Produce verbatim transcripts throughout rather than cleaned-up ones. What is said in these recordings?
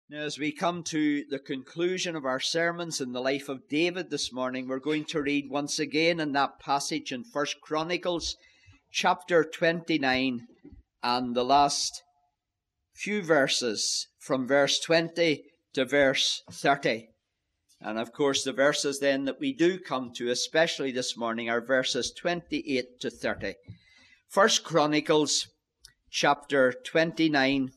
Now, as we come to the conclusion of our sermons in the life of David this morning, we're going to read once again in that passage in First Chronicles chapter twenty-nine and the last few verses from verse twenty to verse thirty. And of course the verses then that we do come to, especially this morning, are verses twenty-eight to thirty. First Chronicles chapter twenty-nine,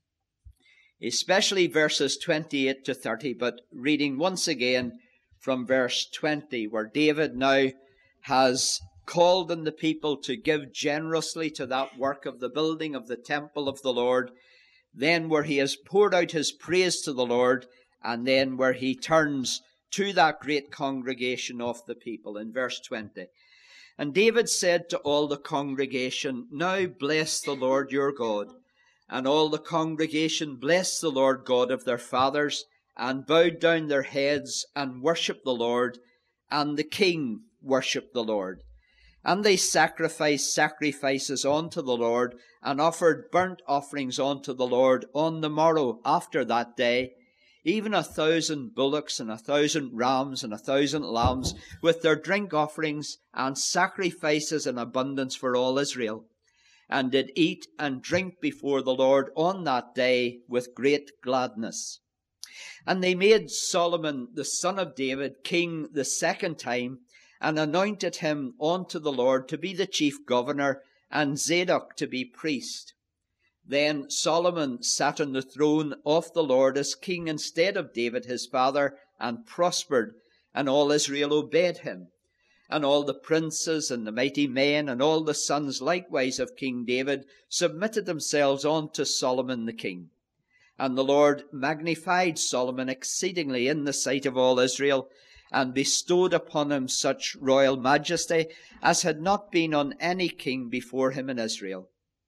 especially verses twenty-eight to thirty, but reading once again from verse twenty, where David now has called on the people to give generously to that work of the building of the temple of the Lord, then where he has poured out his praise to the Lord, and then where he turns to that great congregation of the people in verse twenty. And David said to all the congregation, "Now bless the Lord your God." And all the congregation blessed the Lord God of their fathers, and bowed down their heads, and worshipped the Lord, and the king worshipped the Lord. And they sacrificed sacrifices unto the Lord, and offered burnt offerings unto the Lord on the morrow after that day, even a thousand bullocks, and a thousand rams, and a thousand lambs, with their drink offerings, and sacrifices in abundance for all Israel, and did eat and drink before the Lord on that day with great gladness. And they made Solomon the son of David king the second time, and anointed him unto the Lord to be the chief governor, and Zadok to be priest. Then Solomon sat on the throne of the Lord as king instead of David his father, and prospered, and all Israel obeyed him. And all the princes and the mighty men and all the sons likewise of King David submitted themselves unto Solomon the king. And the Lord magnified Solomon exceedingly in the sight of all Israel, and bestowed upon him such royal majesty as had not been on any king before him in Israel.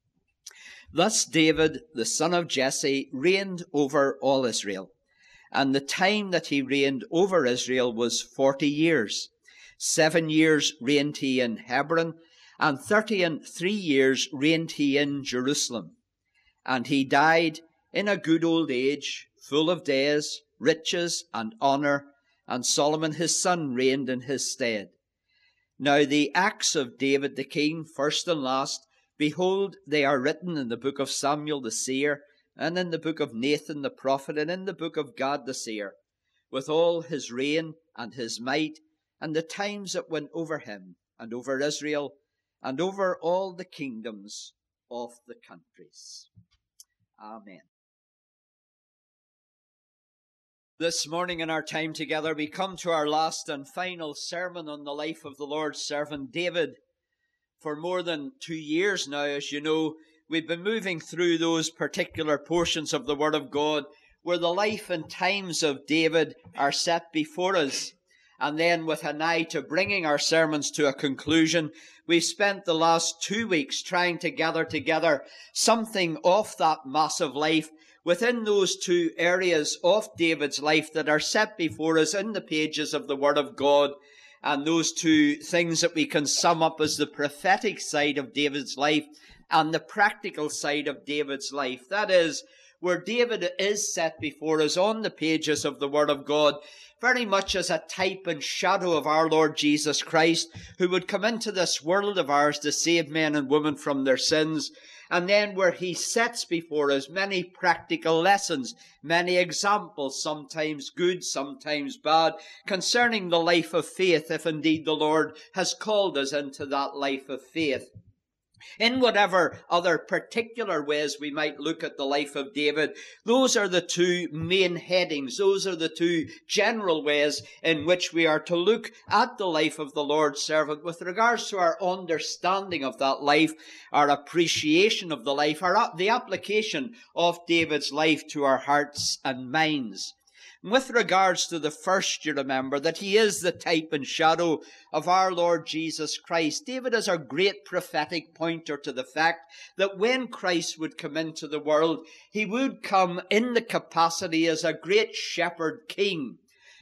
Thus David, the son of Jesse, reigned over all Israel. And the time that he reigned over Israel was forty years. Seven years reigned he in Hebron, and thirty and three years reigned he in Jerusalem. And he died in a good old age, full of days, riches, and honour, and Solomon his son reigned in his stead. Now the acts of David the king, first and last, behold, they are written in the book of Samuel the seer, and in the book of Nathan the prophet, and in the book of Gad the seer, with all his reign and his might, and the times that went over him, and over Israel, and over all the kingdoms of the countries. Amen. This morning in our time together, we come to our last and final sermon on the life of the Lord's servant David. For more than two years now, as you know, we've been moving through those particular portions of the Word of God where the life and times of David are set before us. And then with an eye to bringing our sermons to a conclusion, we've spent the last two weeks trying to gather together something of that massive life within those two areas of David's life that are set before us in the pages of the Word of God. And those two things that we can sum up as the prophetic side of David's life and the practical side of David's life. That is, where David is set before us on the pages of the Word of God, very much as a type and shadow of our Lord Jesus Christ, who would come into this world of ours to save men and women from their sins. And then where he sets before us many practical lessons, many examples, sometimes good, sometimes bad, concerning the life of faith, if indeed the Lord has called us into that life of faith. In whatever other particular ways we might look at the life of David, those are the two main headings. Those are the two general ways in which we are to look at the life of the Lord's servant with regards to our understanding of that life, our appreciation of the life, our, the application of David's life to our hearts and minds. With regards to the first, you remember that he is the type and shadow of our Lord Jesus Christ. David is our great prophetic pointer to the fact that when Christ would come into the world, he would come in the capacity as a great shepherd king,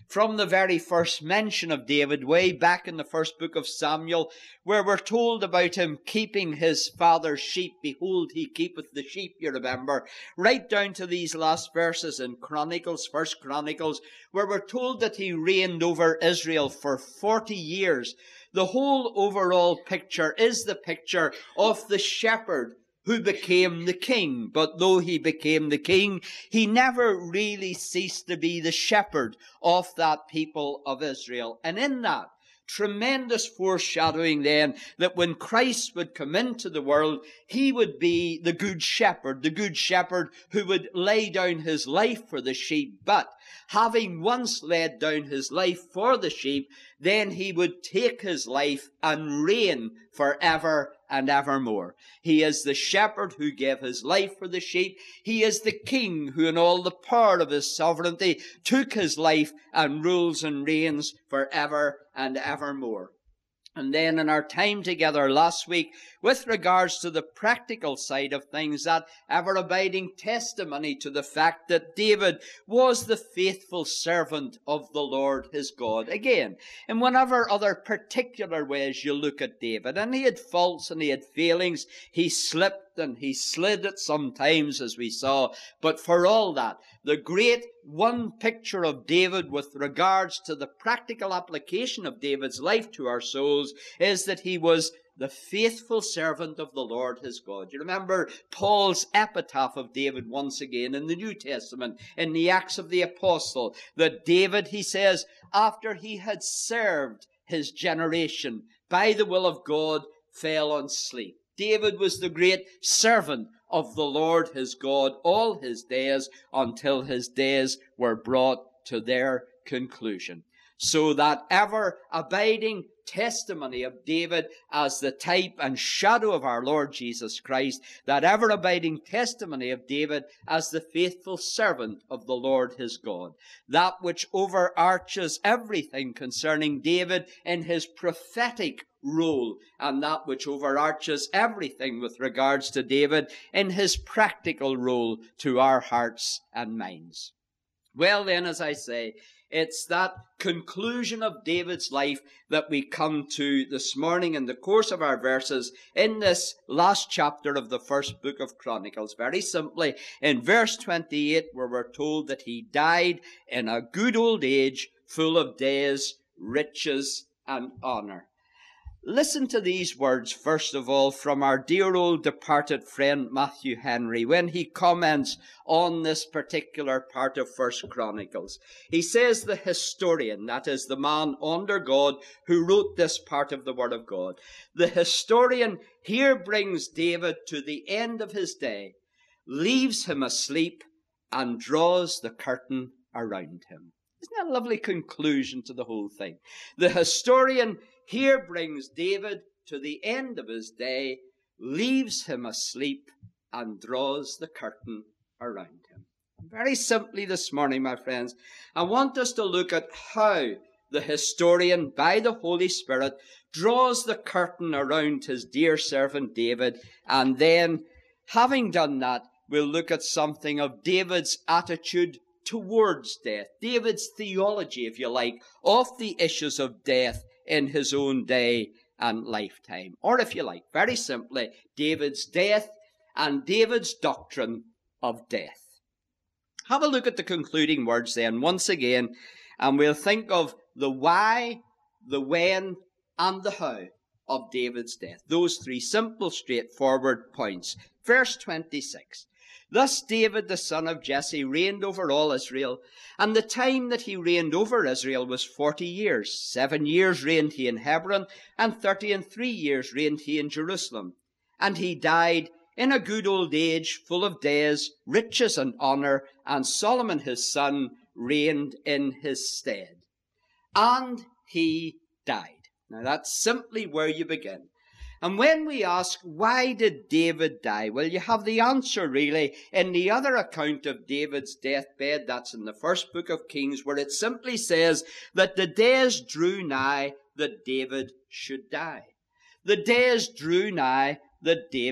from the very first mention of David, way back in the first book of Samuel, where we're told about him keeping his father's sheep. Behold, he keepeth the sheep, you remember. Right down to these last verses in Chronicles, First Chronicles, where we're told that he reigned over Israel for forty years. The whole overall picture is the picture of the shepherd who became the king. But though he became the king, he never really ceased to be the shepherd of that people of Israel. And in that, tremendous foreshadowing then that when Christ would come into the world, he would be the good shepherd, the good shepherd who would lay down his life for the sheep. But having once laid down his life for the sheep, then he would take his life and reign forever and evermore. He is the shepherd who gave his life for the sheep. He is the king who in all the power of his sovereignty took his life and rules and reigns forever and evermore. And then in our time together last week, with regards to the practical side of things, that ever-abiding testimony to the fact that David was the faithful servant of the Lord his God. Again, in whatever other particular ways you look at David, and he had faults and he had failings, he slipped and he slid at some times, as we saw. But for all that, the great one picture of David with regards to the practical application of David's life to our souls is that he was the faithful servant of the Lord his God. You remember Paul's epitaph of David once again in the New Testament, in the Acts of the Apostle, that David, he says, after he had served his generation by the will of God, fell on sleep. David was the great servant of the Lord his God all his days until his days were brought to their conclusion. So that ever-abiding testimony of David as the type and shadow of our Lord Jesus Christ, that ever-abiding testimony of David as the faithful servant of the Lord his God, that which overarches everything concerning David in his prophetic role, and that which overarches everything with regards to David in his practical role to our hearts and minds. Well then, as I say, it's that conclusion of David's life that we come to this morning in the course of our verses in this last chapter of the first book of Chronicles. Very simply, in verse twenty-eight, where we're told that he died in a good old age, full of days, riches, and honor. Listen to these words, first of all, from our dear old departed friend Matthew Henry, when he comments on this particular part of First Chronicles. He says the historian, that is the man under God who wrote this part of the Word of God, the historian here brings David to the end of his day, leaves him asleep, and draws the curtain around him. Isn't that a lovely conclusion to the whole thing? The historian here brings David to the end of his day, leaves him asleep, and draws the curtain around him. Very simply this morning, my friends, I want us to look at how the historian, by the Holy Spirit, draws the curtain around his dear servant David, and then, having done that, we'll look at something of David's attitude towards death, David's theology, if you like, of the issues of death in his own day and lifetime. Or if you like, very simply, David's death and David's doctrine of death. Have a look at the concluding words then, once again, and we'll think of the why, the when, and the how of David's death. Those three simple, straightforward points. Verse twenty-six. Thus David the son of Jesse reigned over all Israel, and the time that he reigned over Israel was forty years. Seven years reigned he in Hebron, and thirty and three years reigned he in Jerusalem. And he died in a good old age, full of days, riches and honor, and Solomon his son reigned in his stead. And he died. Now that's simply where you begin. And when we ask, why did David die? Well, you have the answer really in the other account of David's deathbed. That's in the first book of Kings, where it simply says that the days drew nigh that David should die. The days drew nigh that David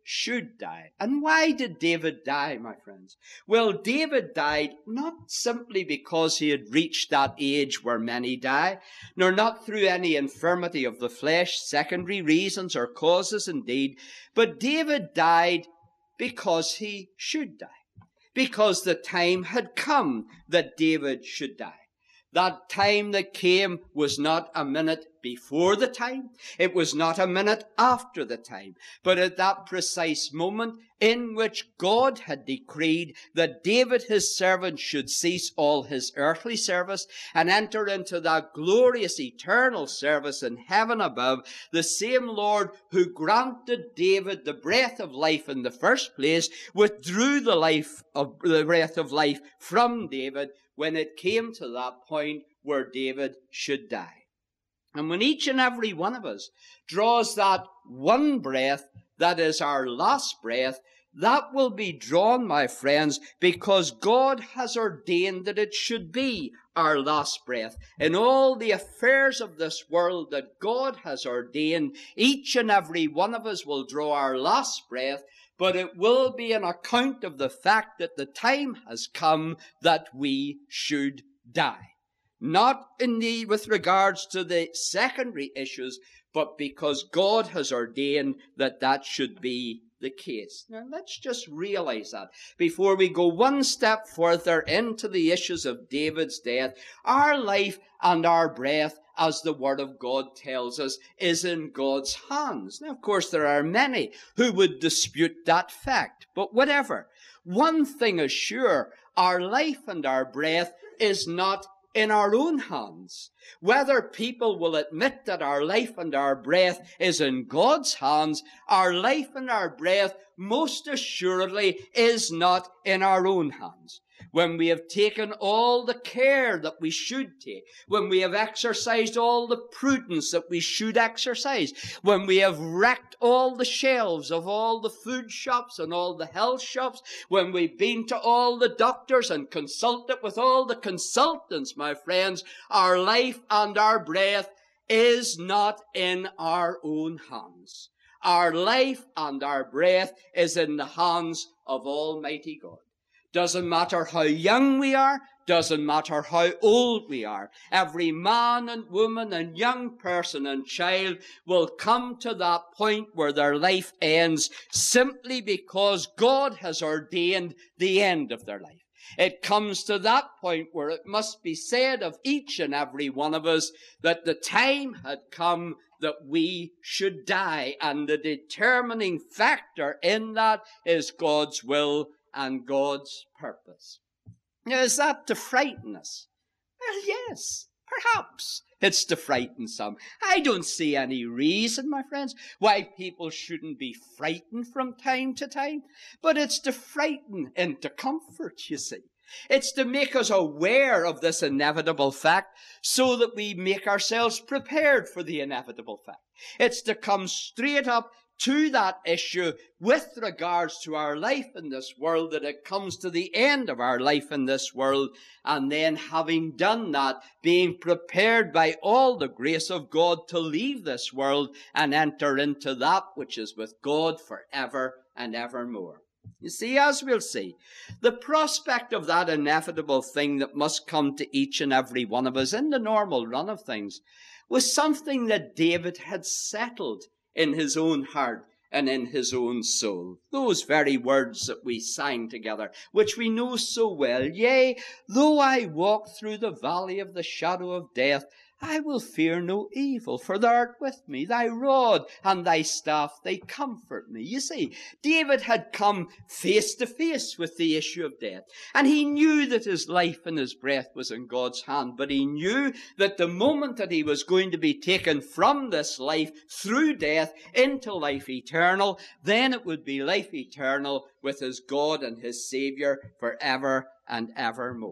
should die. And why did David die, my friends? Well, David died not simply because he had reached that age where many die, nor not through any infirmity of the flesh, secondary reasons or causes indeed, but David died because he should die, because the time had come that David should die. That time that came was not a minute before the time. It was not a minute after the time. But at that precise moment in which God had decreed that David his servant should cease all his earthly service and enter into that glorious eternal service in heaven above, the same Lord who granted David the breath of life in the first place withdrew the life of the breath of life from David when it came to that point where David should die. And when each and every one of us draws that one breath that is our last breath, that will be drawn, my friends, because God has ordained that it should be our last breath. In all the affairs of this world that God has ordained, each and every one of us will draw our last breath, but it will be an account of the fact that the time has come that we should die. Not indeed with regards to the secondary issues, but because God has ordained that that should be the case. Now let's just realize that before we go one step further into the issues of David's death. Our life and our breath, as the Word of God tells us, is in God's hands. Now, of course, there are many who would dispute that fact, but whatever. One thing is sure, our life and our breath is not in our own hands. Whether people will admit that our life and our breath is in God's hands, our life and our breath most assuredly is not in our own hands. When we have taken all the care that we should take, when we have exercised all the prudence that we should exercise, when we have racked all the shelves of all the food shops and all the health shops, when we've been to all the doctors and consulted with all the consultants, my friends, our life and our breath is not in our own hands. Our life and our breath is in the hands of Almighty God. Doesn't matter how young we are, doesn't matter how old we are. Every man and woman and young person and child will come to that point where their life ends simply because God has ordained the end of their life. It comes to that point where it must be said of each and every one of us that the time had come that we should die, and the determining factor in that is God's will and God's purpose. Now, is that to frighten us? Well, yes, perhaps it's to frighten some. I don't see any reason, my friends, why people shouldn't be frightened from time to time, but it's to frighten into comfort, you see. It's to make us aware of this inevitable fact so that we make ourselves prepared for the inevitable fact. It's to come straight up to that issue with regards to our life in this world, that it comes to the end of our life in this world, and then having done that, being prepared by all the grace of God to leave this world and enter into that which is with God forever and evermore. You see, as we'll see, the prospect of that inevitable thing that must come to each and every one of us in the normal run of things was something that David had settled in his own heart and in his own soul. Those very words that we sang together, which we know so well. Yea, though I walk through the valley of the shadow of death, I will fear no evil, for thou art with me. Thy rod and thy staff, they comfort me. You see, David had come face to face with the issue of death, and he knew that his life and his breath was in God's hand, but he knew that the moment that he was going to be taken from this life through death into life eternal, then it would be life eternal with his God and his Savior forever and evermore.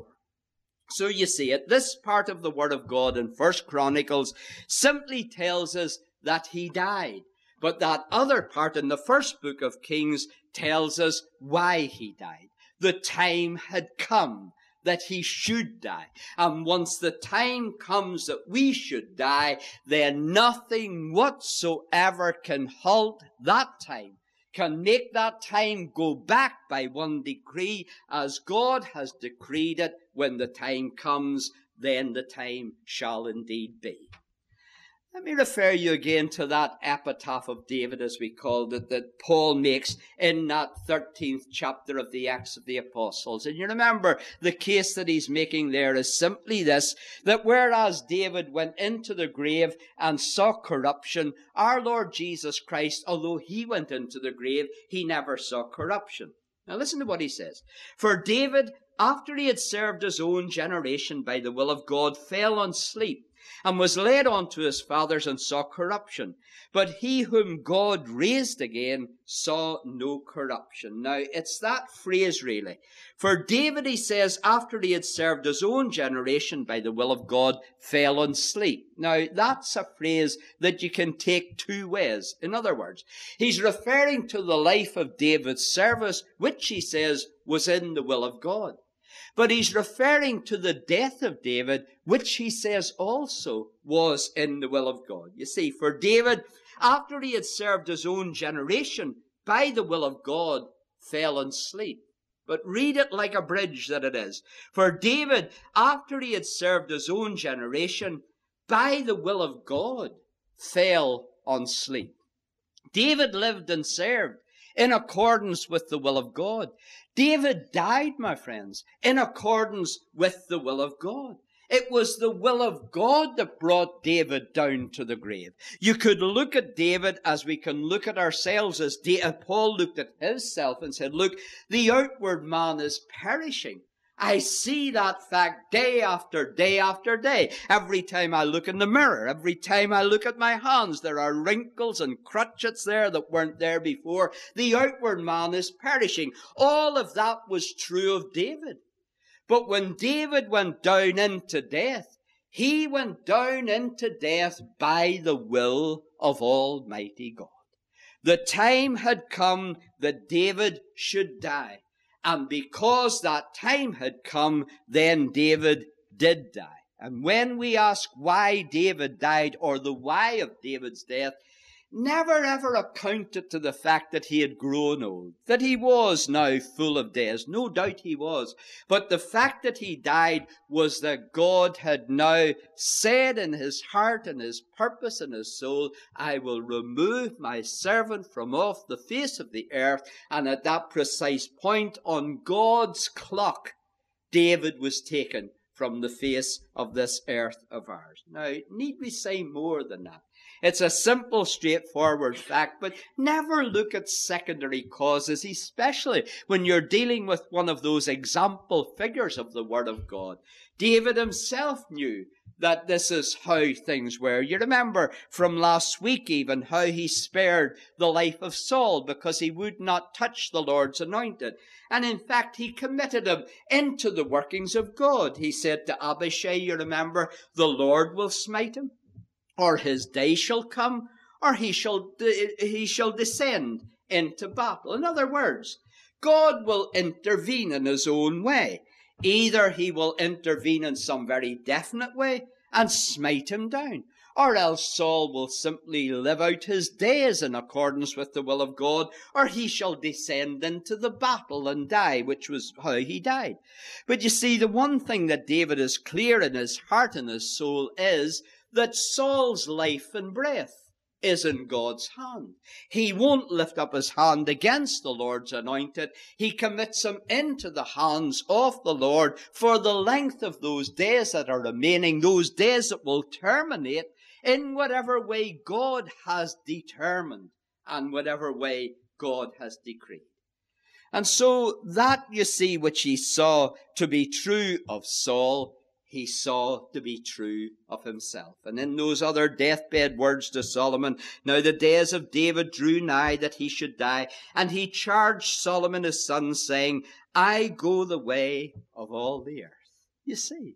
So you see it, this part of the Word of God in First Chronicles simply tells us that he died. But that other part in the first book of Kings tells us why he died. The time had come that he should die. And once the time comes that we should die, then nothing whatsoever can halt that time, can make that time go back by one decree, as God has decreed it. When the time comes, then the time shall indeed be. Let me refer you again to that epitaph of David, as we called it, that Paul makes in that thirteenth chapter of the Acts of the Apostles. And you remember the case that he's making there is simply this, that whereas David went into the grave and saw corruption, our Lord Jesus Christ, although he went into the grave, he never saw corruption. Now listen to what he says. For David, after he had served his own generation by the will of God, fell on sleep, and was laid on to his fathers, and saw corruption. But he whom God raised again saw no corruption. Now, it's that phrase really. For David, he says, after he had served his own generation by the will of God, fell on sleep. Now, that's a phrase that you can take two ways. In other words, he's referring to the life of David's service, which he says was in the will of God. But he's referring to the death of David, which he says also was in the will of God. You see, for David, after he had served his own generation by the will of God, fell on sleep. But read it like a bridge that it is. For David, after he had served his own generation by the will of God, fell on sleep. David lived and served in accordance with the will of God. David died, my friends, in accordance with the will of God. It was the will of God that brought David down to the grave. You could look at David as we can look at ourselves, as Paul looked at himself and said, look, the outward man is perishing. I see that fact day after day after day. Every time I look in the mirror, every time I look at my hands, there are wrinkles and crotchets there that weren't there before. The outward man is perishing. All of that was true of David. But when David went down into death, he went down into death by the will of Almighty God. The time had come that David should die. And because that time had come, then David did die. And when we ask why David died, or the why of David's death, never ever account it to the fact that he had grown old, that he was now full of days. No doubt he was. But the fact that he died was that God had now said in his heart and his purpose and his soul, I will remove my servant from off the face of the earth. And at that precise point on God's clock, David was taken from the face of this earth of ours. Now, need we say more than that? It's a simple, straightforward fact, but never look at secondary causes, especially when you're dealing with one of those example figures of the Word of God. David himself knew that this is how things were. You remember from last week even how he spared the life of Saul because he would not touch the Lord's anointed. And in fact, he committed him into the workings of God. He said to Abishai, you remember, the Lord will smite him, or his day shall come, or he shall, he shall descend into battle. In other words, God will intervene in his own way. Either he will intervene in some very definite way and smite him down, or else Saul will simply live out his days in accordance with the will of God, or he shall descend into the battle and die, which was how he died. But you see, the one thing that David is clear in his heart and his soul is that Saul's life and breath is in God's hand. He won't lift up his hand against the Lord's anointed. He commits him into the hands of the Lord for the length of those days that are remaining, those days that will terminate in whatever way God has determined and whatever way God has decreed. And so that, you see, which he saw to be true of Saul, he saw to be true of himself. And in those other deathbed words to Solomon, now the days of David drew nigh that he should die, and he charged Solomon his son, saying, I go the way of all the earth. You see,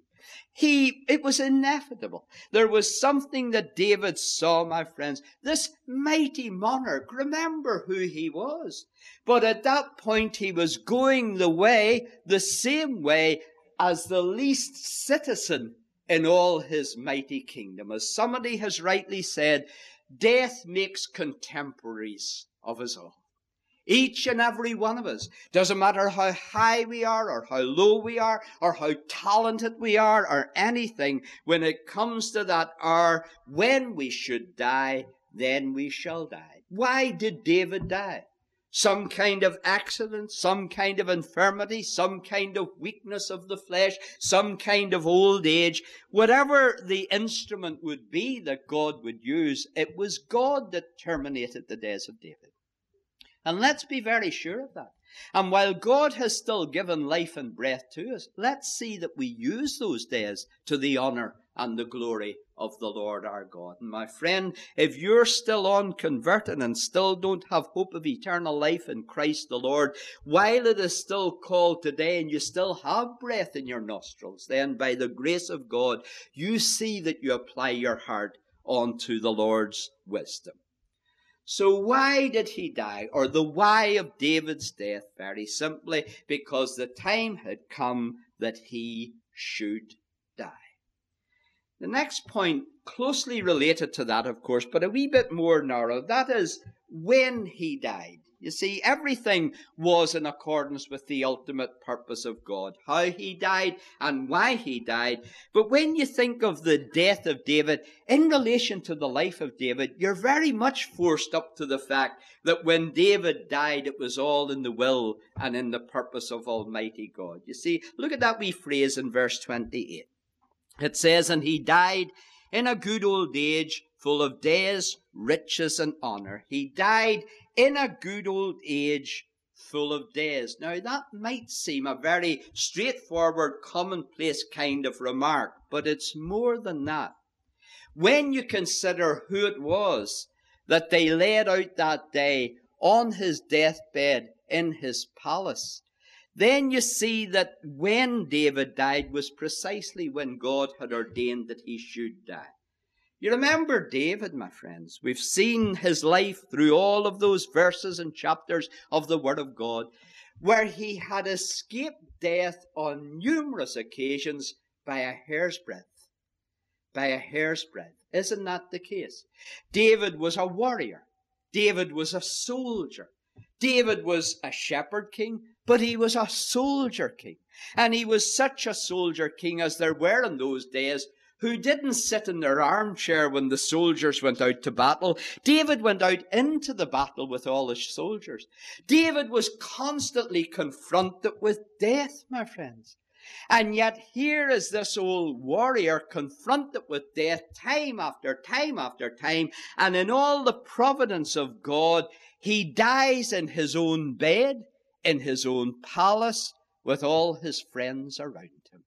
he, it was inevitable. There was something that David saw, my friends. This mighty monarch, remember who he was. But at that point, he was going the way, the same way as the least citizen in all his mighty kingdom. As somebody has rightly said, death makes contemporaries of us all. Each and every one of us. Doesn't matter how high we are or how low we are or how talented we are or anything. When it comes to that hour when we should die, then we shall die. Why did David die? Some kind of accident, some kind of infirmity, some kind of weakness of the flesh, some kind of old age. Whatever the instrument would be that God would use, it was God that terminated the days of David. And let's be very sure of that. And while God has still given life and breath to us, let's see that we use those days to the honor and the glory of the Lord our God. And my friend, if you're still unconverted and still don't have hope of eternal life in Christ the Lord, while it is still called today and you still have breath in your nostrils, then by the grace of God, you see that you apply your heart unto the Lord's wisdom. So why did he die? Or the why of David's death? Very simply, because the time had come that he should die. The next point, closely related to that, of course, but a wee bit more narrow, that is when he died. You see, everything was in accordance with the ultimate purpose of God, how he died and why he died. But when you think of the death of David in relation to the life of David, you're very much forced up to the fact that when David died, it was all in the will and in the purpose of Almighty God. You see, look at that wee phrase in verse twenty-eight. It says, and he died in a good old age, full of days, riches, and honor. He died in a good old age, full of days. Now, that might seem a very straightforward, commonplace kind of remark, but it's more than that. When you consider who it was that they laid out that day on his deathbed in his palace, then you see that when David died was precisely when God had ordained that he should die. You remember David, my friends. We've seen his life through all of those verses and chapters of the Word of God, where he had escaped death on numerous occasions by a hair's breadth. By a hair's breadth. Isn't that the case? David was a warrior. David was a soldier. David was a shepherd king, but he was a soldier king. And he was such a soldier king as there were in those days who didn't sit in their armchair when the soldiers went out to battle. David went out into the battle with all his soldiers. David was constantly confronted with death, my friends. And yet here is this old warrior confronted with death time after time after time. And in all the providence of God, he dies in his own bed, in his own palace, with all his friends around him.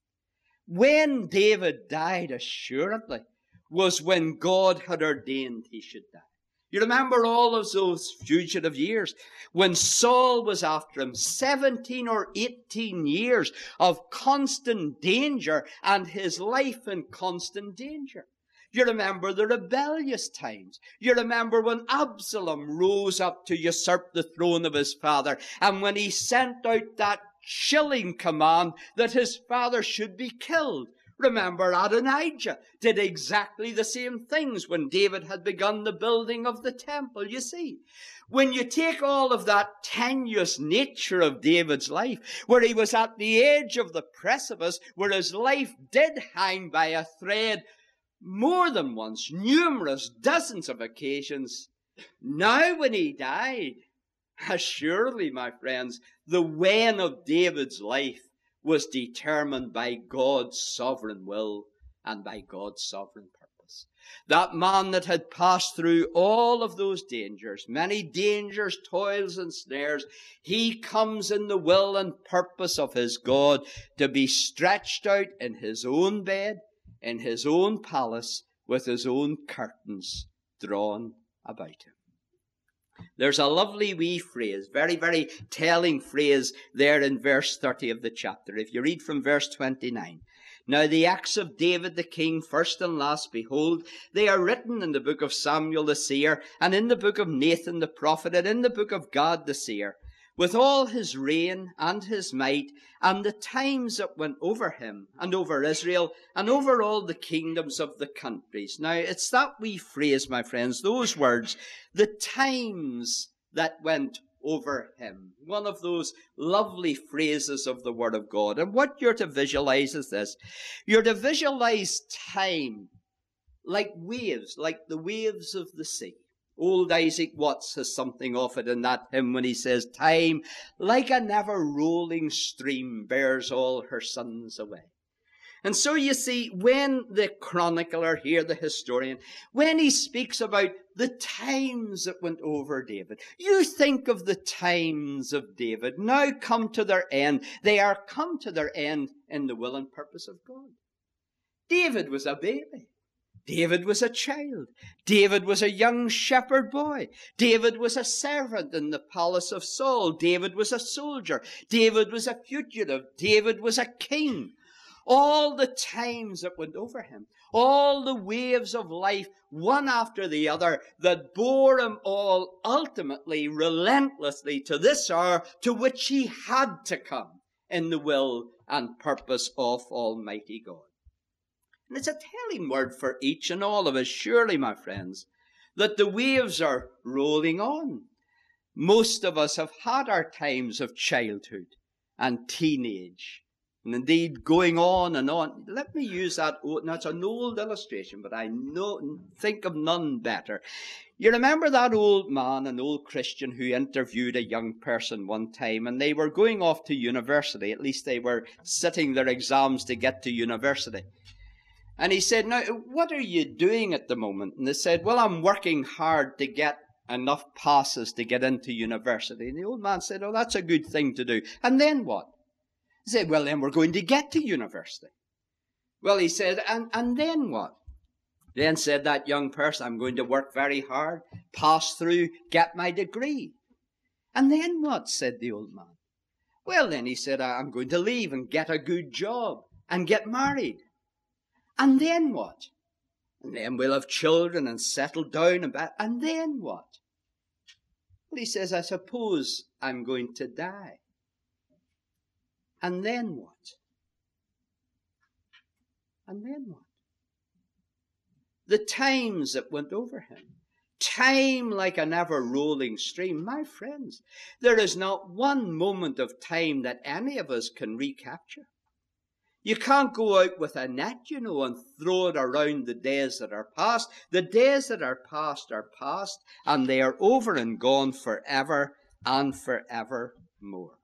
When David died, assuredly, was when God had ordained he should die. You remember all of those fugitive years when Saul was after him, seventeen or eighteen years of constant danger and his life in constant danger. You remember the rebellious times. You remember when Absalom rose up to usurp the throne of his father, and when he sent out that chilling command that his father should be killed. Remember, Adonijah did exactly the same things when David had begun the building of the temple. You see, when you take all of that tenuous nature of David's life, where he was at the edge of the precipice, where his life did hang by a thread more than once, numerous dozens of occasions, now when he died, assuredly, my friends, the when of David's life was determined by God's sovereign will and by God's sovereign purpose. That man that had passed through all of those dangers, many dangers, toils, and snares, he comes in the will and purpose of his God to be stretched out in his own bed, in his own palace, with his own curtains drawn about him. There's a lovely wee phrase, very, very telling phrase there in verse thirty of the chapter. If you read from verse twenty-nine. Now the acts of David the king, first and last, behold, they are written in the book of Samuel the seer, and in the book of Nathan the prophet, and in the book of Gad the seer, with all his reign and his might, and the times that went over him, and over Israel, and over all the kingdoms of the countries. Now, it's that wee phrase, my friends, those words, the times that went over him. One of those lovely phrases of the Word of God. And what you're to visualize is this. You're to visualize time like waves, like the waves of the sea. Old Isaac Watts has something of it in that hymn when he says, time, like a never-rolling stream, bears all her sons away. And so you see, when the chronicler here, the historian, when he speaks about the times that went over David, you think of the times of David now come to their end. They are come to their end in the will and purpose of God. David was a baby. David was a child. David was a young shepherd boy. David was a servant in the palace of Saul. David was a soldier. David was a fugitive. David was a king. All the times that went over him, all the waves of life, one after the other, that bore him all ultimately, relentlessly to this hour to which he had to come in the will and purpose of Almighty God. And it's a telling word for each and all of us, surely, my friends, that the waves are rolling on. Most of us have had our times of childhood and teenage, and indeed going on and on. Let me use that. Now, it's an old illustration, but I know, think of none better. You remember that old man, an old Christian, who interviewed a young person one time, and they were going off to university. At least they were sitting their exams to get to university. And he said, now, what are you doing at the moment? And they said, well, I'm working hard to get enough passes to get into university. And the old man said, oh, that's a good thing to do. And then what? He said, well, then we're going to get to university. Well, he said, and, and then what? Then said that young person, I'm going to work very hard, pass through, get my degree. And then what? Said the old man. Well, then he said, I'm going to leave and get a good job and get married. And then what? And then we'll have children and settle down and back. And then what? Well, he says, I suppose I'm going to die. And then what? And then what? The times that went over him. Time like an ever-rolling stream. My friends, there is not one moment of time that any of us can recapture. You can't go out with a net, you know, and throw it around the days that are past. The days that are past are past, and they are over and gone forever and forevermore.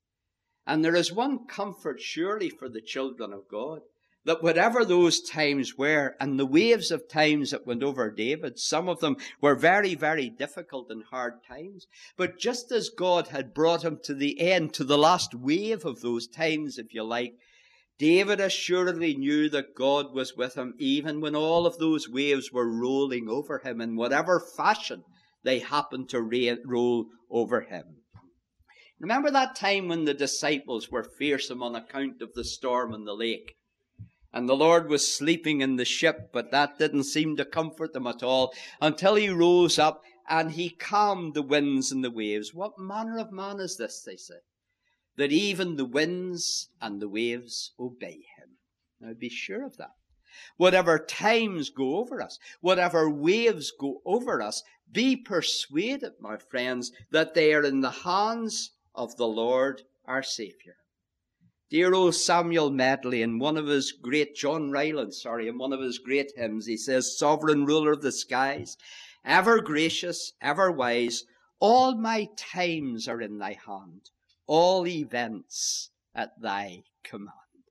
And there is one comfort surely for the children of God, that whatever those times were, and the waves of times that went over David, some of them were very, very difficult and hard times. But just as God had brought him to the end, to the last wave of those times, if you like, David assuredly knew that God was with him even when all of those waves were rolling over him in whatever fashion they happened to ra- roll over him. Remember that time when the disciples were fearsome on account of the storm in the lake? And the Lord was sleeping in the ship, but that didn't seem to comfort them at all until he rose up and he calmed the winds and the waves. What manner of man is this, they say, that even the winds and the waves obey him? Now be sure of that. Whatever times go over us, whatever waves go over us, be persuaded, my friends, that they are in the hands of the Lord our Saviour. Dear old Samuel Medley, in one of his great, John Ryland, sorry, in one of his great hymns, he says, Sovereign ruler of the skies, ever gracious, ever wise, all my times are in thy hand, all events at thy command.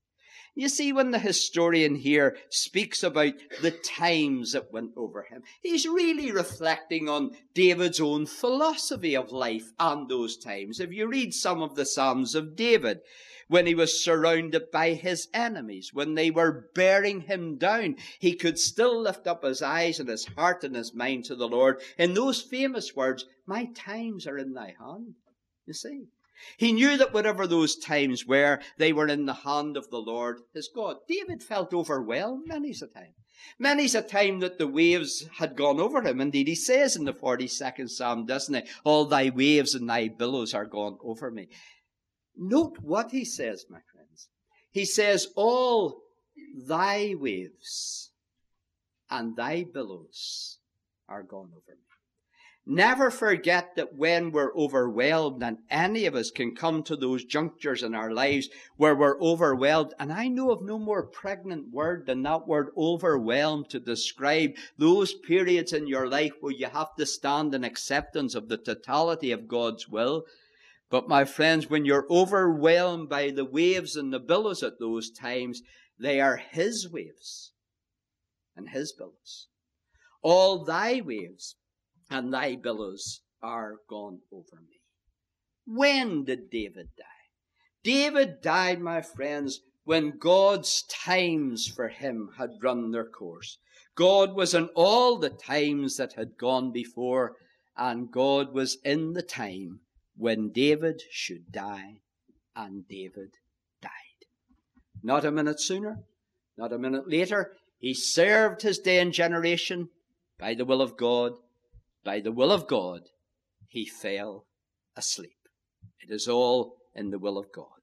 You see, when the historian here speaks about the times that went over him, he's really reflecting on David's own philosophy of life and those times. If you read some of the Psalms of David, when he was surrounded by his enemies, when they were bearing him down, he could still lift up his eyes and his heart and his mind to the Lord in those famous words, my times are in thy hand. You see, he knew that whatever those times were, they were in the hand of the Lord his God. David felt overwhelmed many's a time. Many's a time that the waves had gone over him. Indeed, he says in the forty-second Psalm, doesn't he? All thy waves and thy billows are gone over me. Note what he says, my friends. He says, all thy waves and thy billows are gone over me. Never forget that when we're overwhelmed, and any of us can come to those junctures in our lives where we're overwhelmed, and I know of no more pregnant word than that word overwhelmed to describe those periods in your life where you have to stand in acceptance of the totality of God's will. But my friends, when you're overwhelmed by the waves and the billows at those times, they are His waves and His billows. All thy waves and thy billows are gone over me. When did David die? David died, my friends, when God's times for him had run their course. God was in all the times that had gone before, and God was in the time when David should die, and David died. Not a minute sooner, not a minute later. He served his day and generation by the will of God. By the will of God, he fell asleep. It is all in the will of God.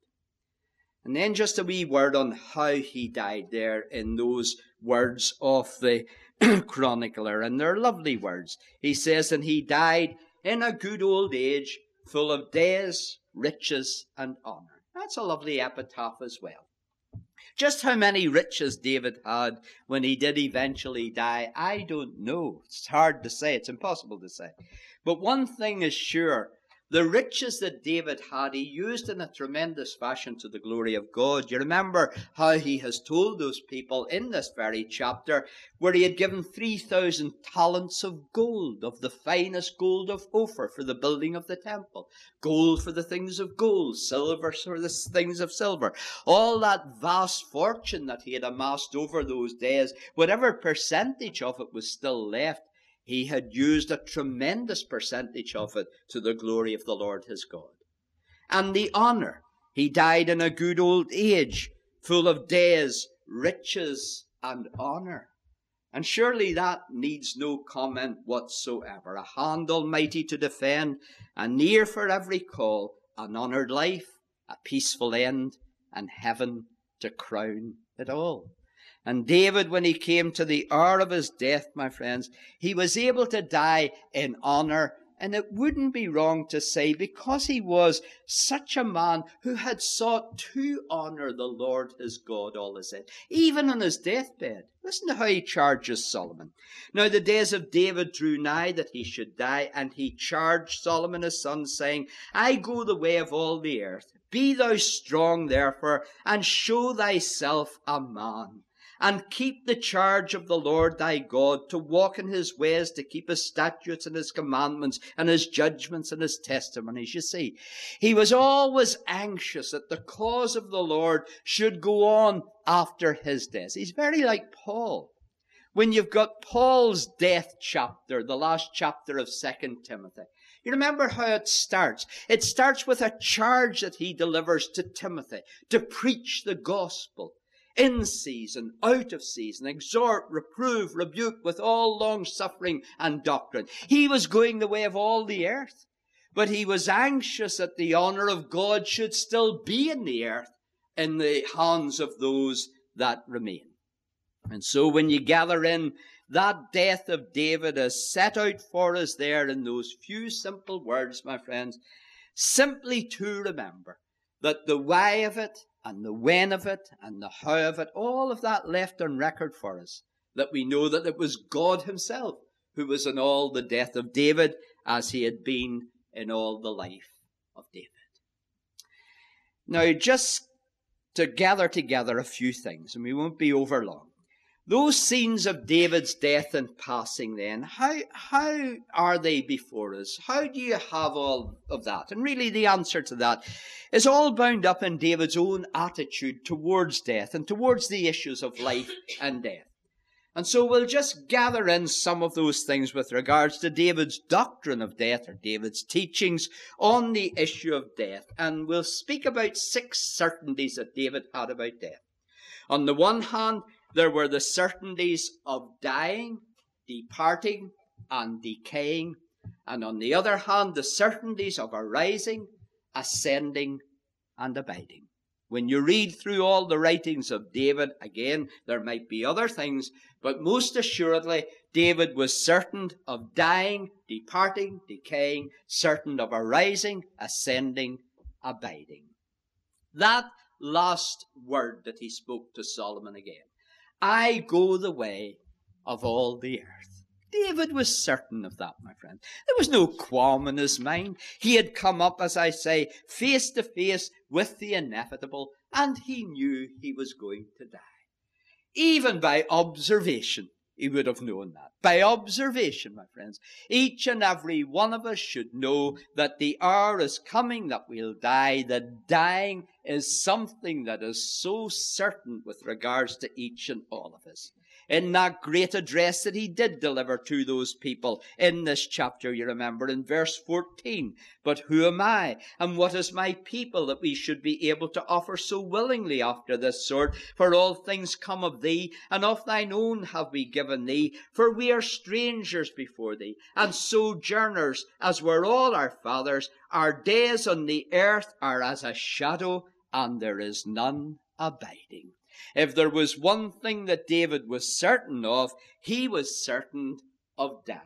And then just a wee word on how he died there in those words of the chronicler. And they're lovely words. He says, and he died in a good old age, full of days, riches, and honor. That's a lovely epitaph as well. Just how many riches David had when he did eventually die, I don't know. It's hard to say. It's impossible to say. But one thing is sure. The riches that David had, he used in a tremendous fashion to the glory of God. You remember how he has told those people in this very chapter where he had given three thousand talents of gold, of the finest gold of Ophir for the building of the temple. Gold for the things of gold, silver for the things of silver. All that vast fortune that he had amassed over those days, whatever percentage of it was still left, he had used a tremendous percentage of it to the glory of the Lord his God. And the honor. He died in a good old age, full of days, riches, and honor. And surely that needs no comment whatsoever. A hand almighty to defend, and near for every call, an honored life, a peaceful end, and heaven to crown it all. And David, when he came to the hour of his death, my friends, he was able to die in honor. And it wouldn't be wrong to say, because he was such a man who had sought to honor the Lord his God all his life, even on his deathbed. Listen to how he charges Solomon. Now the days of David drew nigh that he should die, and he charged Solomon his son, saying, I go the way of all the earth. Be thou strong, therefore, and show thyself a man. And keep the charge of the Lord thy God, to walk in his ways, to keep his statutes and his commandments and his judgments and his testimonies. You see, he was always anxious that the cause of the Lord should go on after his death. He's very like Paul. When you've got Paul's death chapter, the last chapter of Second Timothy, you remember how it starts. It starts with a charge that he delivers to Timothy to preach the gospel. In season, out of season, exhort, reprove, rebuke with all long suffering and doctrine. He was going the way of all the earth, but he was anxious that the honor of God should still be in the earth, in the hands of those that remain. And so when you gather in that death of David as set out for us there in those few simple words, my friends, simply to remember that the why of it, and the when of it, and the how of it, all of that left on record for us, that we know that it was God himself who was in all the death of David, as he had been in all the life of David. Now, just to gather together a few things, and we won't be over long. Those scenes of David's death and passing then, how, how are they before us? How do you have all of that? And really the answer to that is all bound up in David's own attitude towards death and towards the issues of life and death. And so we'll just gather in some of those things with regards to David's doctrine of death, or David's teachings on the issue of death. And we'll speak about six certainties that David had about death. On the one hand, there were the certainties of dying, departing, and decaying. And on the other hand, the certainties of arising, ascending, and abiding. When you read through all the writings of David, again, there might be other things, but most assuredly, David was certain of dying, departing, decaying, certain of arising, ascending, abiding. That last word that he spoke to Solomon again, I go the way of all the earth. David was certain of that, my friend. There was no qualm in his mind. He had come up, as I say, face to face with the inevitable, and he knew he was going to die. Even by observation, he would have known that. By observation, my friends, each and every one of us should know that the hour is coming that we'll die, that dying is something that is so certain with regards to each and all of us. In that great address that he did deliver to those people in this chapter, you remember, in verse fourteen, but who am I, and what is my people, that we should be able to offer so willingly after this sort? For all things come of thee, and of thine own have we given thee, for we are strangers before thee, and sojourners, as were all our fathers. Our days on the earth are as a shadow, and there is none abiding. If there was one thing that David was certain of, he was certain of dying.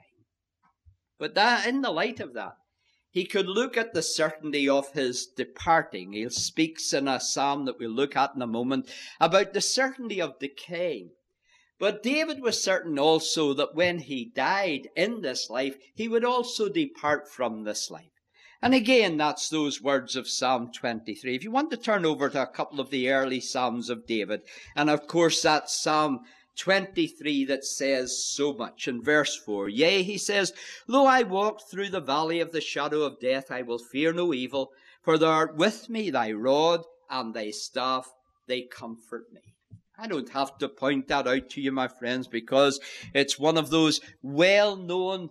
But that, in the light of that, he could look at the certainty of his departing. He speaks in a psalm that we'll look at in a moment about the certainty of decaying. But David was certain also that when he died in this life, he would also depart from this life. And again, that's those words of Psalm twenty-three. If you want to turn over to a couple of the early Psalms of David, and of course that's Psalm twenty-three that says so much. In verse four, yea, he says, though I walk through the valley of the shadow of death, I will fear no evil, for thou art with me, thy rod and thy staff, they comfort me. I don't have to point that out to you, my friends, because it's one of those well-known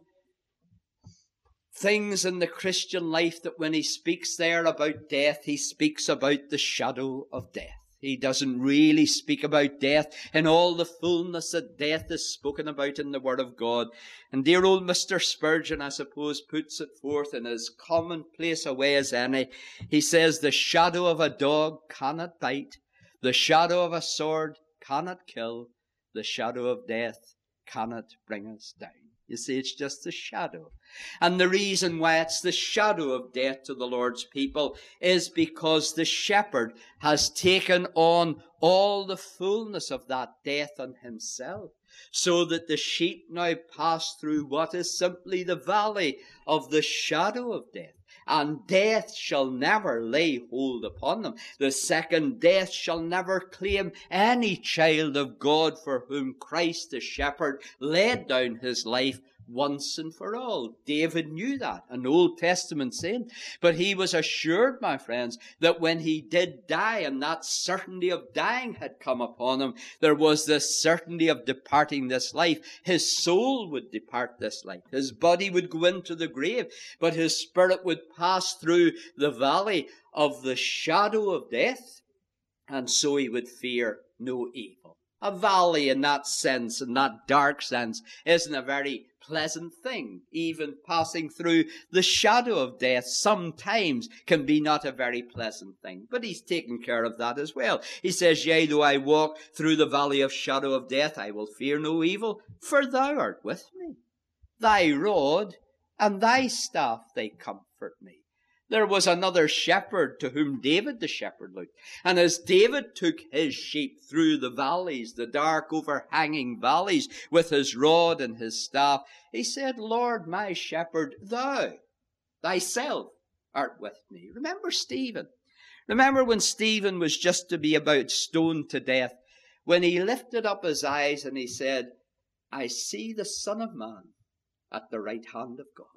things in the Christian life that when he speaks there about death, he speaks about the shadow of death. He doesn't really speak about death in all the fullness that death is spoken about in the Word of God. And dear old Mister Spurgeon, I suppose, puts it forth in as commonplace a way as any. He says, the shadow of a dog cannot bite, the shadow of a sword cannot kill, the shadow of death cannot bring us down. You see, it's just the shadow. And the reason why it's the shadow of death to the Lord's people is because the shepherd has taken on all the fullness of that death on himself, so that the sheep now pass through what is simply the valley of the shadow of death. And death shall never lay hold upon them. The second death shall never claim any child of God for whom Christ the shepherd laid down his life once and for all. David knew that, an Old Testament saint. But he was assured, my friends, that when he did die and that certainty of dying had come upon him, there was this certainty of departing this life. His soul would depart this life. His body would go into the grave, but his spirit would pass through the valley of the shadow of death, and so he would fear no evil. A valley in that sense, in that dark sense, isn't a very pleasant thing. Even passing through the shadow of death sometimes can be not a very pleasant thing. But he's taken care of that as well. He says, yea, though I walk through the valley of shadow of death, I will fear no evil, for thou art with me. Thy rod and thy staff, they comfort me. There was another shepherd to whom David the shepherd looked. And as David took his sheep through the valleys, the dark overhanging valleys, with his rod and his staff, he said, Lord, my shepherd, thou, thyself, art with me. Remember Stephen. Remember when Stephen was just to be about stoned to death, when he lifted up his eyes and he said, I see the Son of Man at the right hand of God,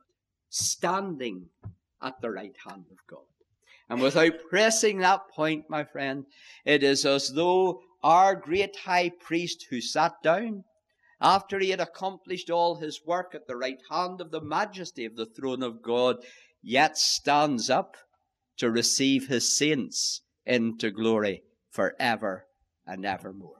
standing at the right hand of God. And without pressing that point, my friend, it is as though our great high priest who sat down after he had accomplished all his work at the right hand of the majesty of the throne of God, yet stands up to receive his saints into glory forever and evermore.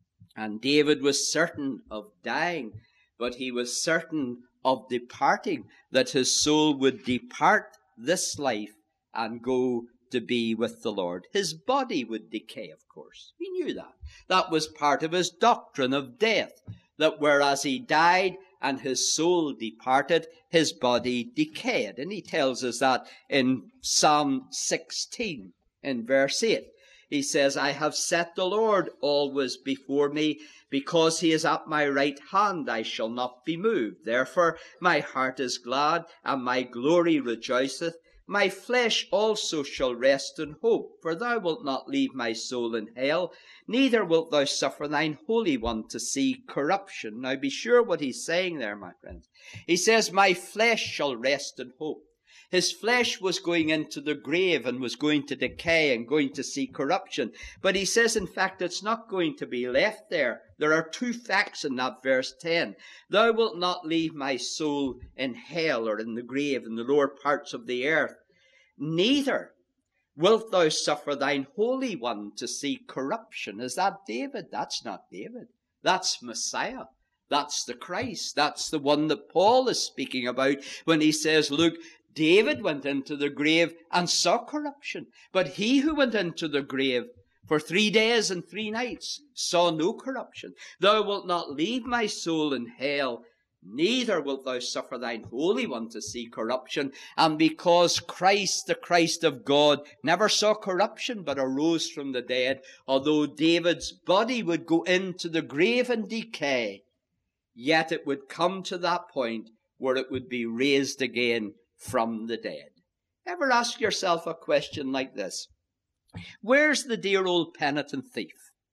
And David was certain of dying, but he was certain of departing, that his soul would depart this life and go to be with the Lord. His body would decay, of course. He knew that. That was part of his doctrine of death, that whereas he died and his soul departed, his body decayed. And he tells us that in Psalm sixteen, in verse eight. He says, I have set the Lord always before me. Because he is at my right hand, I shall not be moved. Therefore my heart is glad, and my glory rejoiceth. My flesh also shall rest in hope, for thou wilt not leave my soul in hell, neither wilt thou suffer thine Holy One to see corruption. Now be sure what he's saying there, my friends. He says, my flesh shall rest in hope. His flesh was going into the grave and was going to decay and going to see corruption. But he says, in fact, it's not going to be left there. There are two facts in that verse ten. Thou wilt not leave my soul in hell or in the grave, in the lower parts of the earth. Neither wilt thou suffer thine Holy One to see corruption. Is that David? That's not David. That's Messiah. That's the Christ. That's the one that Paul is speaking about when he says, look, David went into the grave and saw corruption, but he who went into the grave for three days and three nights saw no corruption. Thou wilt not leave my soul in hell, neither wilt thou suffer thine Holy One to see corruption. And because Christ, the Christ of God, never saw corruption but arose from the dead, although David's body would go into the grave and decay, yet it would come to that point where it would be raised again from the dead. Ever ask yourself a question like this? Where's the dear old penitent thief?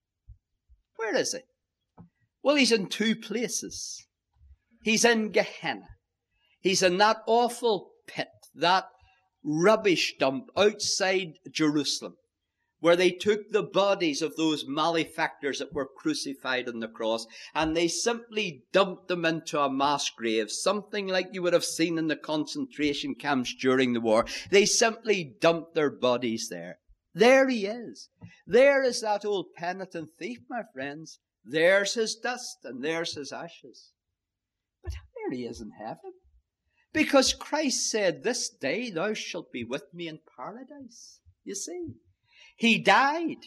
Where is he? Well, he's in two places. He's in Gehenna. He's in that awful pit, that rubbish dump outside Jerusalem, where they took the bodies of those malefactors that were crucified on the cross, and they simply dumped them into a mass grave, something like you would have seen in the concentration camps during the war. They simply dumped their bodies there. There he is. There is that old penitent thief, my friends. There's his dust, and there's his ashes. But there he is in heaven. Because Christ said, this day thou shalt be with me in paradise. You see. He died,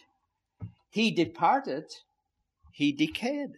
he departed, he decayed.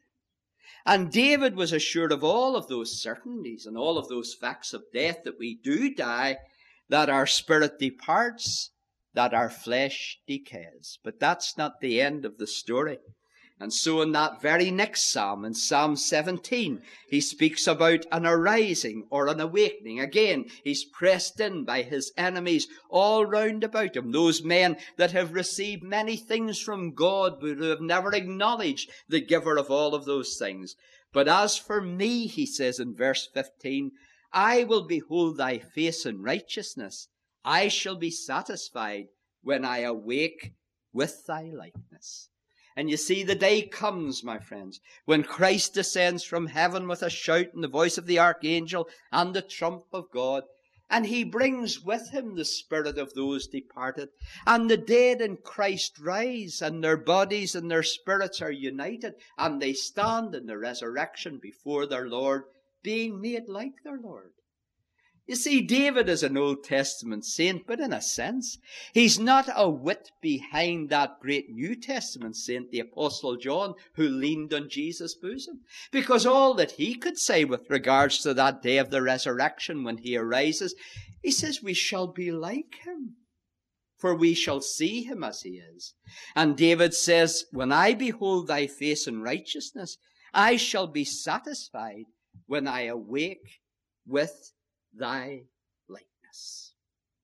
And David was assured of all of those certainties and all of those facts of death, that we do die, that our spirit departs, that our flesh decays. But that's not the end of the story. And so in that very next psalm, in Psalm seventeen, he speaks about an arising or an awakening. Again, he's pressed in by his enemies all round about him. Those men that have received many things from God, but who have never acknowledged the giver of all of those things. But as for me, he says in verse fifteen, I will behold thy face in righteousness. I shall be satisfied when I awake with thy likeness. And you see, the day comes, my friends, when Christ descends from heaven with a shout and the voice of the archangel and the trump of God, and he brings with him the spirit of those departed. And the dead in Christ rise, and their bodies and their spirits are united, and they stand in the resurrection before their Lord, being made like their Lord. You see, David is an Old Testament saint, but in a sense, he's not a whit behind that great New Testament saint, the Apostle John, who leaned on Jesus' bosom. Because all that he could say with regards to that day of the resurrection when he arises, he says, we shall be like him, for we shall see him as he is. And David says, when I behold thy face in righteousness, I shall be satisfied when I awake with thy likeness.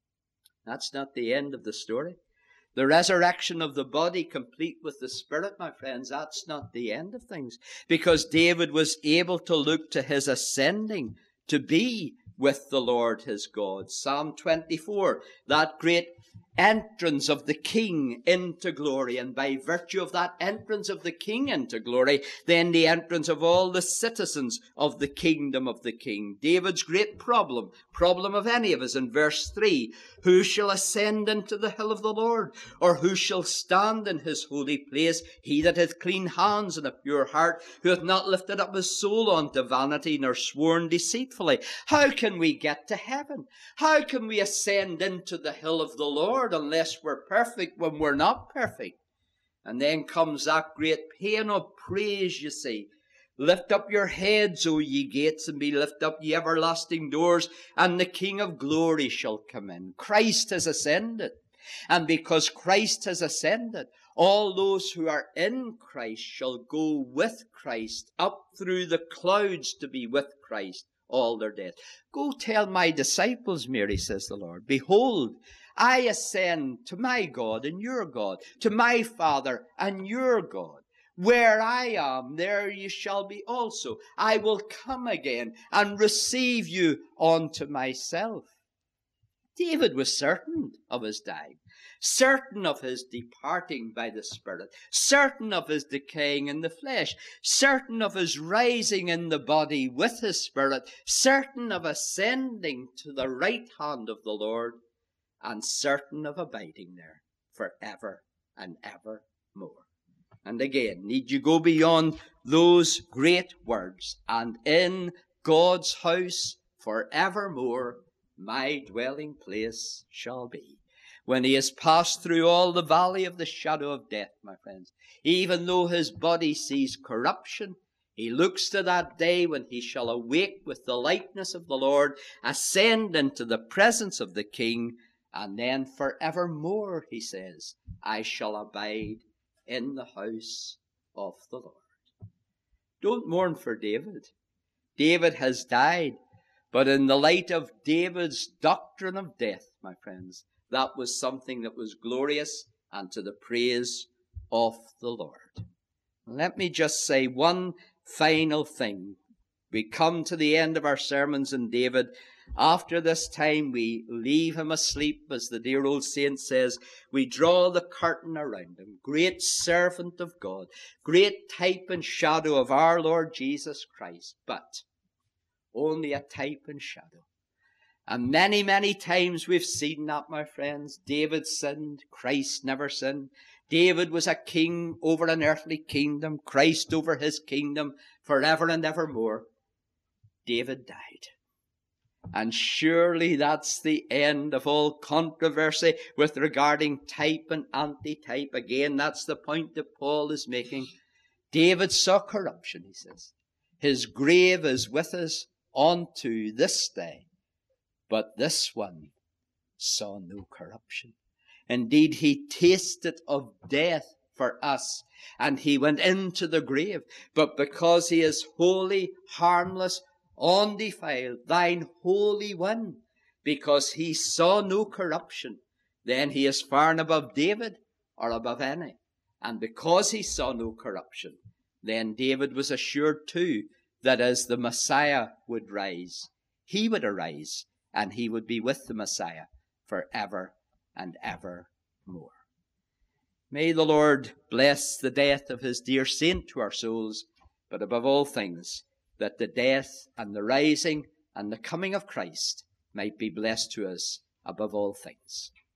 That's not the end of the story. The resurrection of the body complete with the spirit, my friends, that's not the end of things. Because David was able to look to his ascending to be with the Lord his God. Psalm twenty-four, that great entrance of the King into glory, and by virtue of that entrance of the King into glory, then the entrance of all the citizens of the kingdom of the King. David's great problem, problem of any of us, in verse three, who shall ascend into the hill of the Lord, or who shall stand in his holy place? He that hath clean hands and a pure heart, who hath not lifted up his soul unto vanity, nor sworn deceitfully. How can we get to heaven? How can we ascend into the hill of the Lord? Lord unless we're perfect when we're not perfect. And then comes that great paean of praise, you see. Lift up your heads, O ye gates, and be lifted up, ye everlasting doors, and the King of glory shall come in. Christ has ascended. And because Christ has ascended, all those who are in Christ shall go with Christ up through the clouds to be with Christ all their days. Go tell my disciples, Mary, says the Lord, behold, I ascend to my God and your God, to my Father and your God. Where I am, there you shall be also. I will come again and receive you unto myself. David was certain of his dying, certain of his departing by the Spirit, certain of his decaying in the flesh, certain of his rising in the body with his Spirit, certain of ascending to the right hand of the Lord, and certain of abiding there forever and ever more. And again, need you go beyond those great words, and in God's house forevermore my dwelling place shall be. When he has passed through all the valley of the shadow of death, my friends, even though his body sees corruption, he looks to that day when he shall awake with the likeness of the Lord, ascend into the presence of the King, and then forevermore, he says, I shall abide in the house of the Lord. Don't mourn for David. David has died. But in the light of David's doctrine of death, my friends, that was something that was glorious and to the praise of the Lord. Let me just say one final thing. We come to the end of our sermons on David. After this time, we leave him asleep, as the dear old saint says. We draw the curtain around him. Great servant of God, great type and shadow of our Lord Jesus Christ. But only a type and shadow. And many, many times we've seen that, my friends. David sinned. Christ never sinned. David was a king over an earthly kingdom. Christ over his kingdom forever and evermore. David died. And surely that's the end of all controversy with regarding type and anti-type. Again, that's the point that Paul is making. David saw corruption, he says. His grave is with us unto this day. But this one saw no corruption. Indeed, he tasted of death for us, and he went into the grave. But because he is holy, harmless, undefiled, thine Holy One, because he saw no corruption, then he is far and above David or above any. And because he saw no corruption, then David was assured too that as the Messiah would rise, he would arise, and he would be with the Messiah forever and ever more. May the Lord bless the death of his dear saint to our souls, but above all things, that the death and the rising and the coming of Christ might be blessed to us above all things.